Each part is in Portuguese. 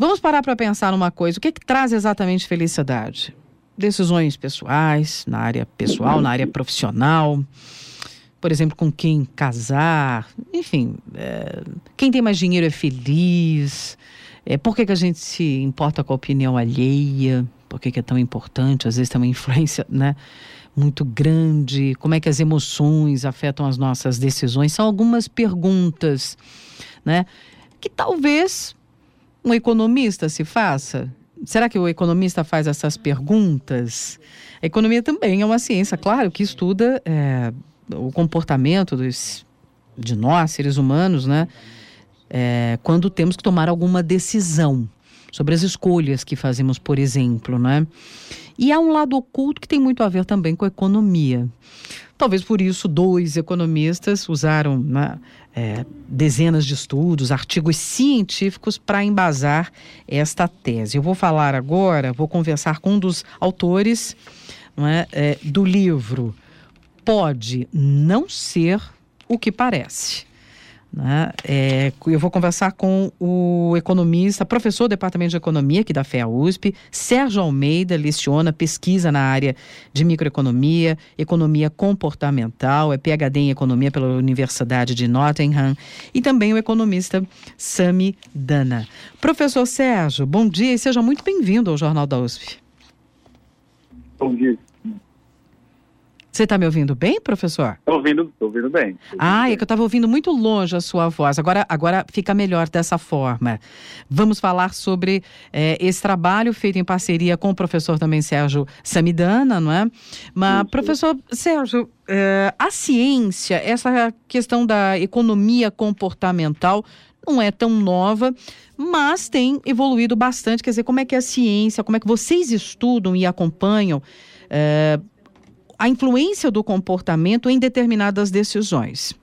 Vamos parar para pensar numa coisa. O que traz exatamente felicidade? Decisões pessoais, na área pessoal, na área profissional. Por exemplo, com quem casar. Enfim, quem tem mais dinheiro é feliz. Por que a gente se importa com a opinião alheia? Por que é tão importante? Às vezes tem uma influência, né, muito grande. Como é que as emoções afetam as nossas decisões? São algumas perguntas, né, que talvez um economista se faça. Será que o economista faz essas perguntas? A economia também é uma ciência, claro, que estuda o comportamento de nós, seres humanos, né? Quando temos que tomar alguma decisão sobre as escolhas que fazemos, por exemplo, né? E há um lado oculto que tem muito a ver também com a economia. Talvez por isso 2 economistas usaram, né, dezenas de estudos, artigos científicos para embasar esta tese. Eu vou falar agora, vou conversar com um dos autores, não é, do livro Pode Não Ser o que Parece. Né? Eu vou conversar com o economista, professor do Departamento de Economia aqui da FEA-USP, Sérgio Almeida, leciona pesquisa na área de microeconomia, economia comportamental, é PhD em economia pela Universidade de Nottingham, e também o economista Sami Dana. Professor Sérgio, bom dia e seja muito bem-vindo ao Jornal da USP. Bom dia. Você está me ouvindo bem, professor? Estou ouvindo bem. É que eu estava ouvindo muito longe a sua voz. Agora fica melhor dessa forma. Vamos falar sobre esse trabalho feito em parceria com o professor também Sérgio Samidana, não é? Mas, professor Sérgio, a ciência, essa questão da economia comportamental não é tão nova, mas tem evoluído bastante. Quer dizer, como é que a ciência, como é que vocês estudam e acompanham a influência do comportamento em determinadas decisões?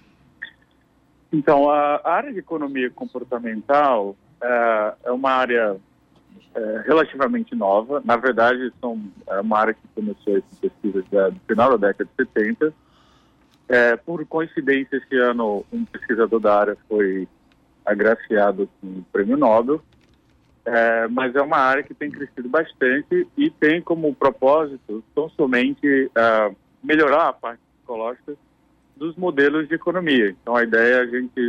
Então, a área de economia comportamental é uma área relativamente nova. Na verdade, é uma área que começou essa pesquisa no final da década de 70. Por coincidência, esse ano, um pesquisador da área foi agraciado com o Prêmio Nobel. Mas é uma área que tem crescido bastante e tem como propósito tão somente melhorar a parte psicológica dos modelos de economia. Então a ideia é a gente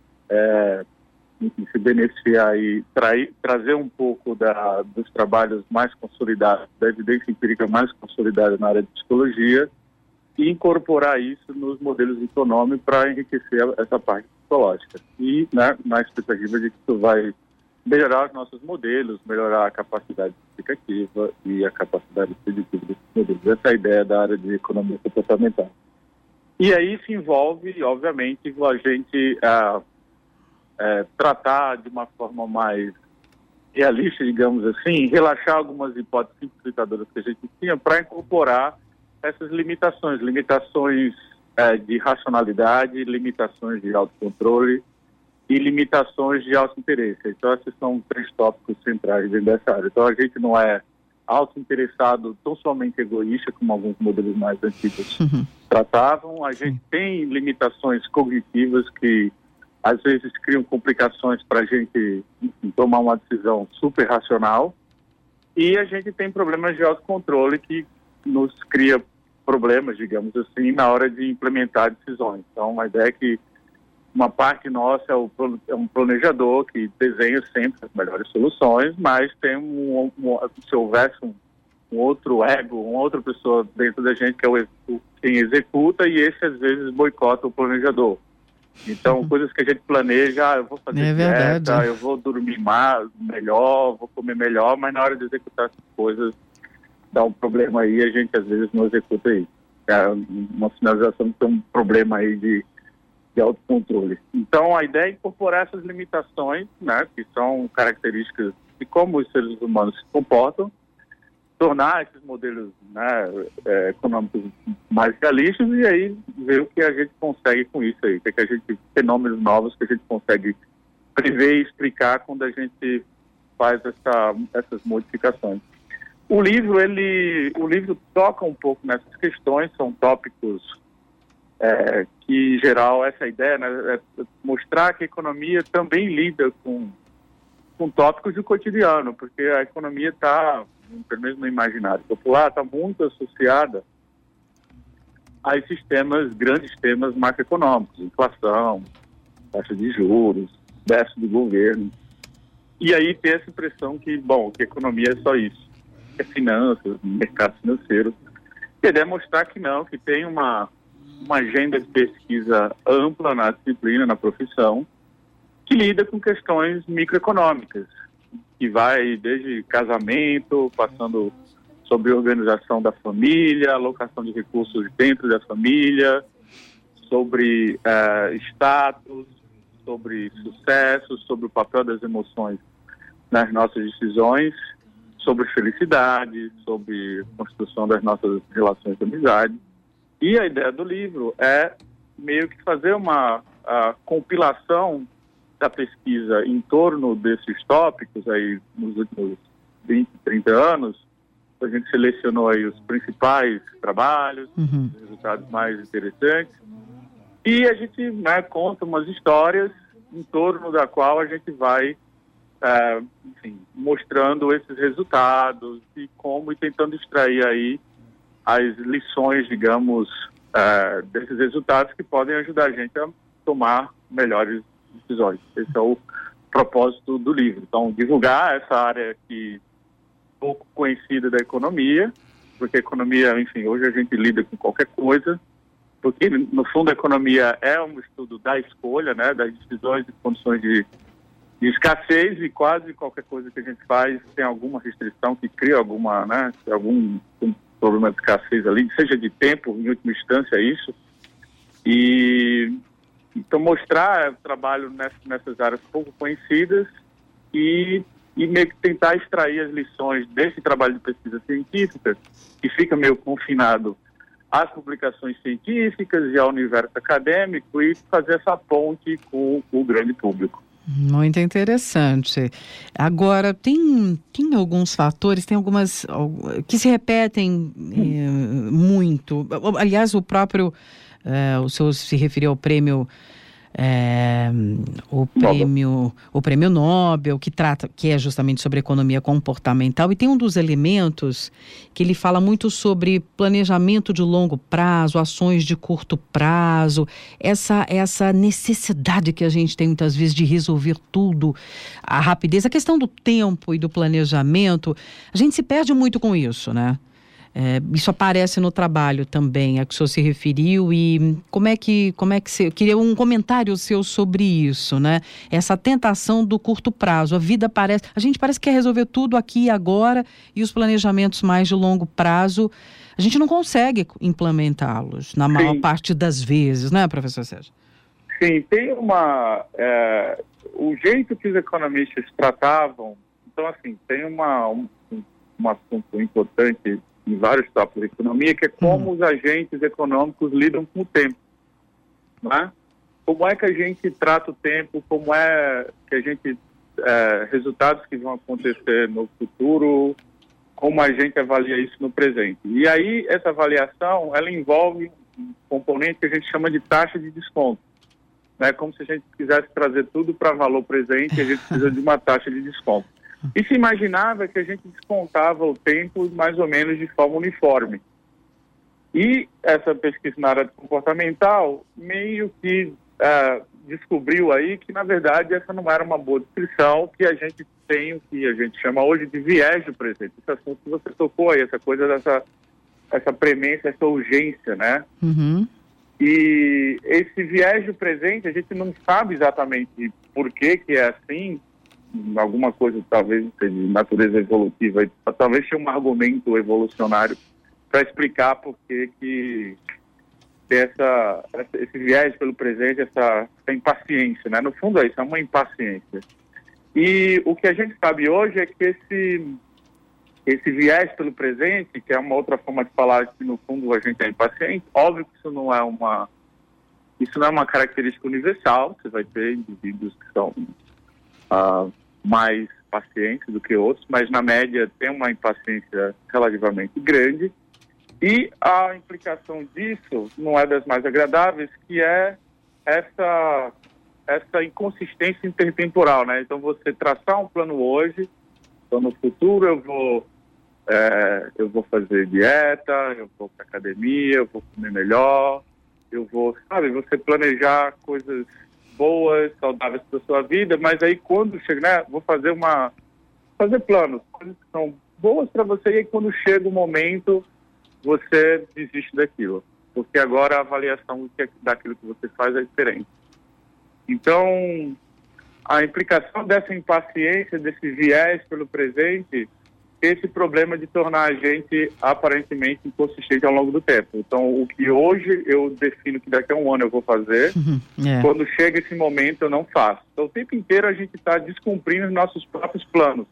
se beneficiar e trazer um pouco dos trabalhos mais consolidados, da evidência empírica mais consolidada na área de psicologia e incorporar isso nos modelos econômicos para enriquecer essa parte psicológica. E, né, na expectativa de que isso vai melhorar os nossos modelos, melhorar a capacidade explicativa e a capacidade preditiva desses modelos. Essa é a ideia da área de economia comportamental. E aí se envolve, obviamente, a gente tratar de uma forma mais realista, digamos assim, relaxar algumas hipóteses simplificadoras que a gente tinha para incorporar essas limitações de racionalidade, limitações de autocontrole e limitações de auto-interesse. Então, esses são 3 tópicos centrais dentro dessa área. Então, a gente não é auto-interessado, tão somente egoísta, como alguns modelos mais antigos tratavam. A gente tem limitações cognitivas que, às vezes, criam complicações para a gente, enfim, tomar uma decisão super racional. E a gente tem problemas de autocontrole que nos cria problemas, digamos assim, na hora de implementar decisões. Então, a ideia é que uma parte nossa é um planejador que desenha sempre as melhores soluções, mas tem se houvesse um outro ego, uma outra pessoa dentro da gente que é quem executa, e esse às vezes boicota o planejador. Então, coisas que a gente planeja, eu vou fazer dieta, eu vou dormir melhor, vou comer melhor, mas na hora de executar essas coisas dá um problema aí, a gente às vezes não executa isso. É uma sinalização que tem um problema aí de autocontrole. Então, a ideia é incorporar essas limitações, né, que são características de como os seres humanos se comportam, tornar esses modelos, né, econômicos mais realistas e aí ver o que a gente consegue com isso aí, fenômenos novos que a gente consegue prever e explicar quando a gente faz essas modificações. O livro toca um pouco nessas questões, são tópicos que, em geral, essa ideia, né, é mostrar que a economia também lida com com tópicos do cotidiano, porque a economia está, pelo menos no imaginário popular, está muito associada a esses temas, grandes temas macroeconômicos, inflação, taxa de juros, déficit do governo. E aí tem essa impressão que a economia é só isso, é finanças, mercado financeiro. E é demonstrar que não, que tem uma agenda de pesquisa ampla na disciplina, na profissão, que lida com questões microeconômicas, que vai desde casamento, passando sobre organização da família, alocação de recursos dentro da família, sobre status, sobre sucesso, sobre o papel das emoções nas nossas decisões, sobre felicidade, sobre construção das nossas relações de amizade. E a ideia do livro é meio que fazer uma compilação da pesquisa em torno desses tópicos aí nos últimos 20, 30 anos. A gente selecionou aí os principais trabalhos, os resultados mais interessantes, e a gente conta umas histórias em torno da qual a gente vai mostrando esses resultados e tentando extrair aí as lições, digamos, desses resultados que podem ajudar a gente a tomar melhores decisões. Esse é o propósito do livro. Então, divulgar essa área que pouco conhecida da economia, porque a economia, enfim, hoje a gente lida com qualquer coisa, porque no fundo a economia é um estudo da escolha, né, das decisões e condições de escassez, e quase qualquer coisa que a gente faz tem alguma restrição que cria algum problema de escassez ali, seja de tempo, em última instância, isso. E então mostrar o trabalho nessas áreas pouco conhecidas e meio que tentar extrair as lições desse trabalho de pesquisa científica, que fica meio confinado às publicações científicas e ao universo acadêmico, e fazer essa ponte com o grande público. Muito interessante. Agora, tem alguns fatores, tem algumas que se repetem muito. Aliás, o próprio, o senhor se referiu ao prêmio, o prêmio Nobel, que é justamente sobre economia comportamental, e tem um dos elementos que ele fala muito sobre planejamento de longo prazo, ações de curto prazo, essa necessidade que a gente tem muitas vezes de resolver tudo, a rapidez, a questão do tempo e do planejamento, a gente se perde muito com isso, né? Isso aparece no trabalho também, a que o senhor se referiu, e como é que eu queria um comentário seu sobre isso, né? Essa tentação do curto prazo, a gente parece que quer resolver tudo aqui e agora, e os planejamentos mais de longo prazo, a gente não consegue implementá-los na maior parte das vezes, né, professor Sérgio? Sim, tem o jeito que os economistas tratavam, então assim, tem um assunto importante em vários tópicos da economia, que é como os agentes econômicos lidam com o tempo, não é? Como é que a gente trata o tempo, como é que a gente, resultados que vão acontecer no futuro, como a gente avalia isso no presente. E aí, essa avaliação, ela envolve um componente que a gente chama de taxa de desconto, né? Como se a gente quisesse trazer tudo para valor presente, a gente precisa de uma taxa de desconto. E se imaginava que a gente descontava o tempo mais ou menos de forma uniforme. E essa pesquisa na área comportamental meio que descobriu aí que, na verdade, essa não era uma boa descrição, que a gente tem o que a gente chama hoje de viés do presente. Esse assunto que você tocou aí, essa coisa essa premência, essa urgência, né? E esse viés do presente, a gente não sabe exatamente por que é assim. Alguma coisa talvez de natureza evolutiva, talvez tenha um argumento evolucionário para explicar por que tem esse viés pelo presente, essa impaciência, né? No fundo é isso, é uma impaciência. E o que a gente sabe hoje é que esse viés pelo presente, que é uma outra forma de falar que no fundo a gente é impaciente, óbvio que isso não é uma característica universal. Você vai ter indivíduos que são mais pacientes do que outros, mas na média tem uma impaciência relativamente grande, e a implicação disso não é das mais agradáveis, que é essa essa inconsistência intertemporal, né? Então, você traçar um plano hoje, então no futuro eu vou fazer dieta, eu vou para academia, eu vou comer melhor, eu vou, sabe, você planejar coisas boas, saudáveis para a sua vida, mas aí quando chega, né, vou fazer planos, coisas que são boas para você, e aí quando chega o momento, você desiste daquilo, porque agora a avaliação daquilo que você faz é diferente. Então, a implicação dessa impaciência, desse viés pelo presente, esse problema de tornar a gente aparentemente inconsistente ao longo do tempo. Então, o que hoje eu defino que daqui a um ano eu vou fazer, quando chega esse momento eu não faço. Então, o tempo inteiro a gente está descumprindo os nossos próprios planos.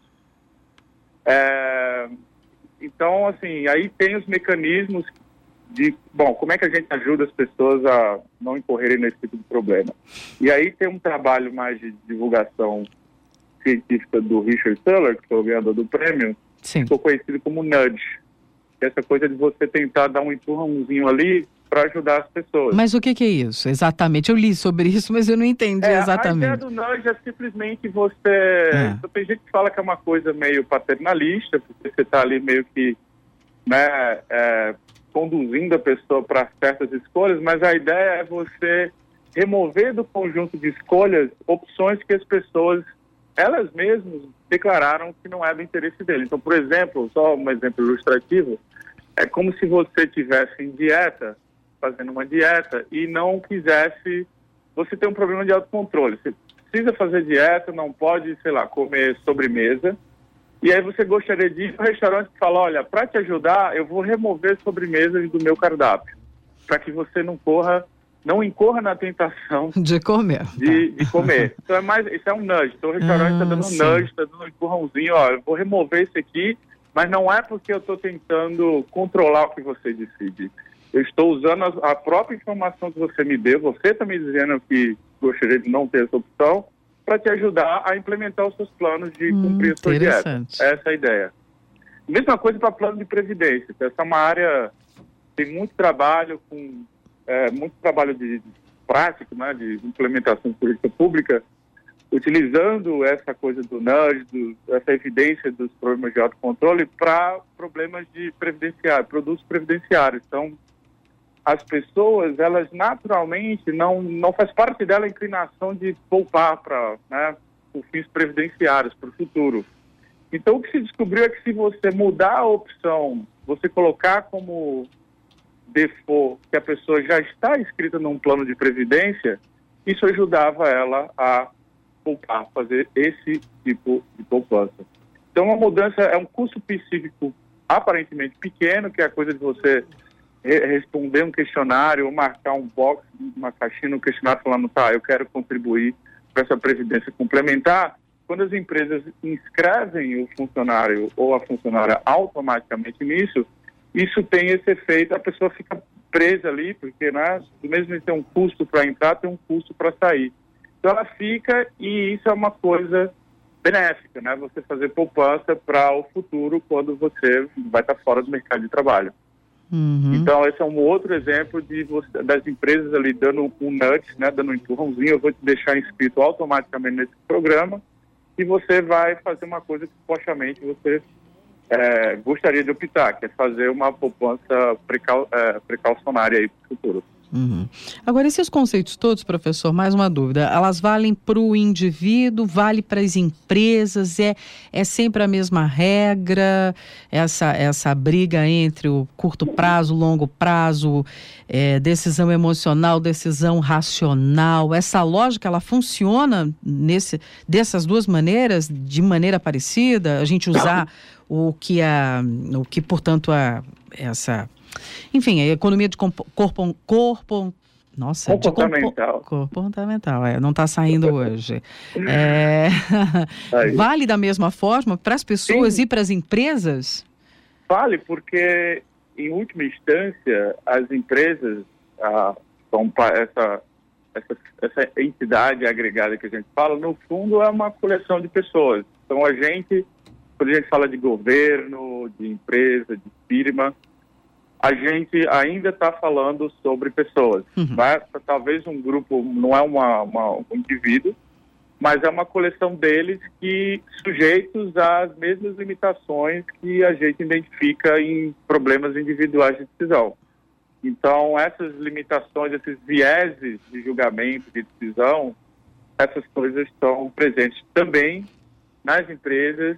Então, assim, aí tem os mecanismos de, como é que a gente ajuda as pessoas a não incorrerem nesse tipo de problema. E aí tem um trabalho mais de divulgação científica do Richard Thaler, que foi o ganhador do prêmio, que ficou conhecido como nudge. Essa coisa de você tentar dar um empurrãozinho ali para ajudar as pessoas. Mas o que é isso, exatamente? Eu li sobre isso, mas eu não entendi exatamente. A ideia do nudge é simplesmente você... Então, tem gente que fala que é uma coisa meio paternalista, porque você está ali meio que, né, conduzindo a pessoa para certas escolhas, mas a ideia é você remover do conjunto de escolhas opções que as pessoas, elas mesmas, declararam que não é do interesse dele. Então, por exemplo, só um exemplo ilustrativo, é como se você estivesse em dieta, fazendo uma dieta, e não quisesse... Você tem um problema de autocontrole. Você precisa fazer dieta, não pode, sei lá, comer sobremesa, e aí você gostaria de ir para o restaurante e falar, olha, para te ajudar, eu vou remover sobremesas do meu cardápio, para que você não incorra na tentação de comer. De comer. Então isso é um nudge. Então o restaurante está dando um nudge, está dando um empurrãozinho, ó, eu vou remover isso aqui, mas não é porque eu estou tentando controlar o que você decide. Eu estou usando a própria informação que você me deu, você está me dizendo que gostaria de não ter essa opção, para te ajudar a implementar os seus planos de cumprir a sua dieta. Essa é a ideia. Mesma coisa para plano de previdência. Essa é uma área que tem muito trabalho de prático, né, de implementação de política pública, utilizando essa coisa do nudge, essa evidência dos problemas de autocontrole para problemas de produtos previdenciários. Então, as pessoas, elas naturalmente, não faz parte dela a inclinação de poupar para, né, por fins previdenciários, para o futuro. Então, o que se descobriu é que se você mudar a opção, você colocar como default que a pessoa já está inscrita num plano de previdência, isso ajudava ela a poupar, fazer esse tipo de poupança. Então, uma mudança é um custo específico aparentemente pequeno, que é a coisa de você responder um questionário ou marcar um box, uma caixinha no questionário falando, eu quero contribuir para essa previdência complementar. Quando as empresas inscrevem o funcionário ou a funcionária automaticamente nisso, isso tem esse efeito, a pessoa fica presa ali, porque, né, do mesmo que tem um custo para entrar, tem um custo para sair. Então ela fica, e isso é uma coisa benéfica, né? Você fazer poupança para o futuro quando você vai estar fora do mercado de trabalho. Então esse é um outro exemplo das empresas ali dando um nudge, né, dando um empurrãozinho, eu vou te deixar inscrito automaticamente nesse programa e você vai fazer uma coisa que supostamente você gostaria de optar, que é fazer uma poupança precaucionária aí para o futuro. Agora, esses conceitos todos, professor, mais uma dúvida, elas valem para o indivíduo, vale para as empresas, é sempre a mesma regra, essa briga entre o curto prazo, longo prazo, decisão emocional, decisão racional, essa lógica, ela funciona dessas duas maneiras, de maneira parecida, a gente usar o que portanto, enfim, a economia de comportamental, não está saindo hoje. Vale da mesma forma para as pessoas e para as empresas? Vale, porque, em última instância, as empresas são essa entidade agregada que a gente fala, no fundo, é uma coleção de pessoas. Então, quando a gente fala de governo, de empresa, de firma, a gente ainda está falando sobre pessoas. Né? Talvez um grupo, não é um indivíduo, mas é uma coleção deles que sujeitos às mesmas limitações que a gente identifica em problemas individuais de decisão. Então, essas limitações, esses vieses de julgamento, de decisão, essas coisas estão presentes também nas empresas,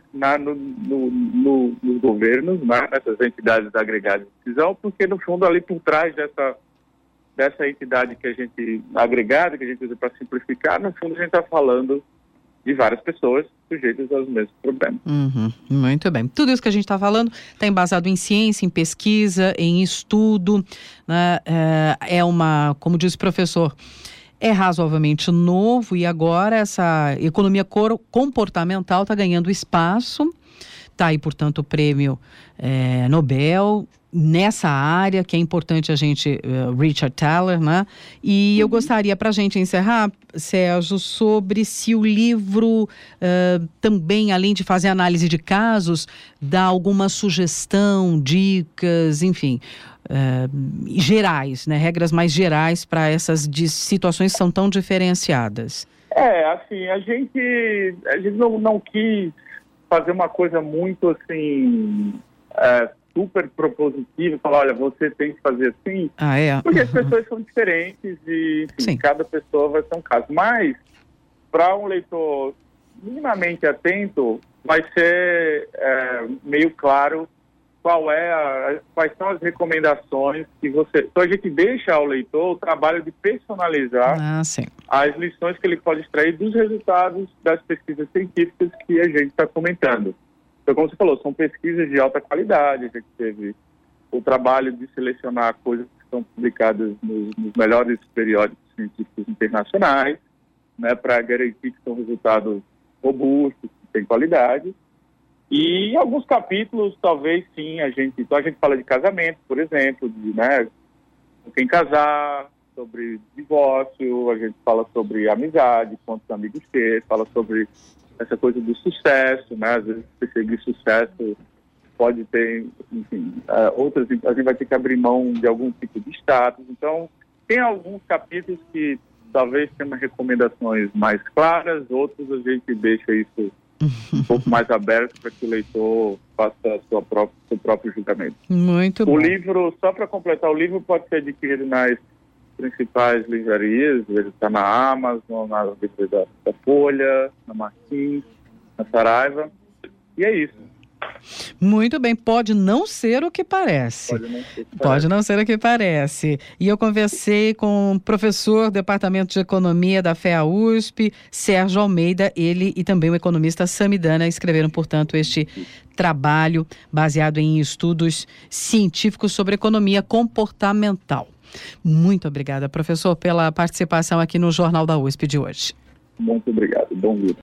nos governos, nessas entidades agregadas de decisão, porque, no fundo, ali por trás dessa entidade que a gente agregada, que a gente usa para simplificar, no fundo a gente está falando de várias pessoas sujeitas aos mesmos problemas. Muito bem. Tudo isso que a gente está falando está embasado em ciência, em pesquisa, em estudo, né? Como diz o professor, é razoavelmente novo e agora essa economia comportamental está ganhando espaço. Está aí, portanto, o prêmio Nobel nessa área, que é importante a gente, Richard Thaler, né? E eu gostaria, para a gente encerrar, Sérgio, sobre se o livro também, além de fazer análise de casos, dá alguma sugestão, dicas, enfim, gerais, né? Regras mais gerais para essas situações que são tão diferenciadas. Assim, a gente não quis fazer uma coisa muito, assim, super propositiva, falar, olha, você tem que fazer assim, porque as pessoas são diferentes e, enfim, cada pessoa vai ser um caso. Mas, para um leitor minimamente atento, vai ser meio claro quais são as recomendações que você... Então, a gente deixa ao leitor o trabalho de personalizar as lições que ele pode extrair dos resultados das pesquisas científicas que a gente está comentando. Então, como você falou, são pesquisas de alta qualidade, a gente teve o trabalho de selecionar coisas que são publicadas nos melhores periódicos científicos internacionais, né, para garantir que são resultados robustos, que têm qualidade. E alguns capítulos, talvez sim, então a gente fala de casamento, por exemplo, com quem casar, sobre divórcio, a gente fala sobre amizade, quantos amigos ter, fala sobre essa coisa do sucesso, né? Às vezes perseguir sucesso pode ter, enfim, a gente vai ter que abrir mão de algum tipo de status. Então, tem alguns capítulos que talvez tenham recomendações mais claras, outros a gente deixa isso um pouco mais aberto para que o leitor faça seu próprio julgamento. Muito bom. O livro, só para completar, o livro pode ser adquirido nas principais livrarias, ele está na Amazon, na livraria da Folha, na Martins, na Saraiva, e é isso. Muito bem, pode não ser o que parece. Pode não ser o que parece. E eu conversei com o professor do Departamento de Economia da FEA USP, Sérgio Almeida, ele e também o economista Samidana escreveram, portanto, este trabalho baseado em estudos científicos sobre economia comportamental. Muito obrigada, professor, pela participação aqui no Jornal da USP de hoje. Muito obrigado. Bom dia.